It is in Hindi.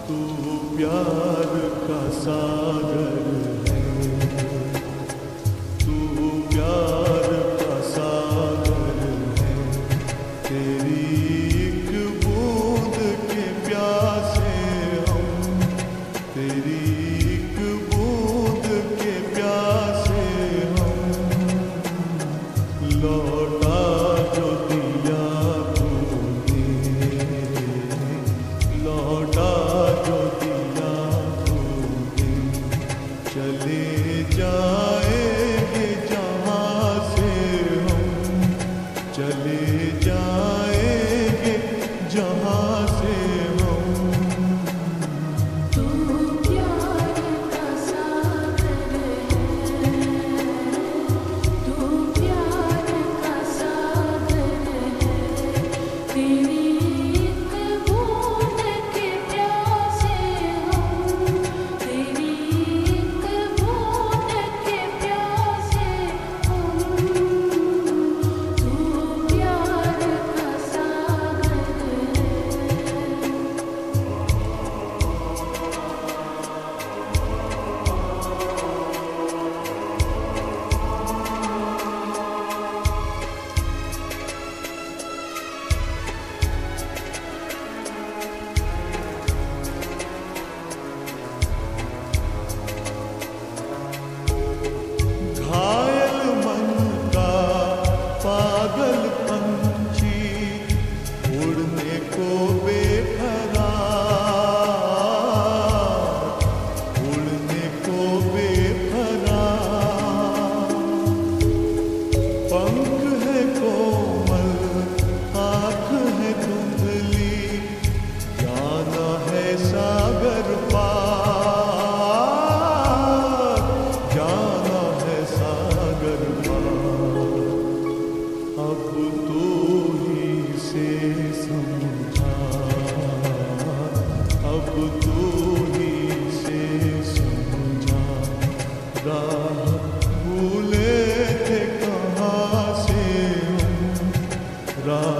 तू प्यार का सागर है, तू प्यार का सागर है। तेरी एक बूंद के प्यासे हम, तेरी एक बूंद के प्यासे हम। लौटा जो दिया तूने, लौटा जो दिया तूने। चले जाएंगे जहाँ से हम, चले जाएंगे जहाँ से हम। तू प्यार का सागर है, तू प्यार का सागर है। तेरी एक बूंद के प्यासे हम, तेरी एक बूंद के प्यासे हम। तू प्यार का सागर है। घायल मन का पागल पंछी उड़ने को बेकरार, उड़ने को बेकरार। पंख है कोमल, आँख है धुंधली, जाना है सागर पार, जाना है सागर पार। अब तू ही से समझा, अब तू ही से समझा। राह भूले थे कहाँ से हम, राह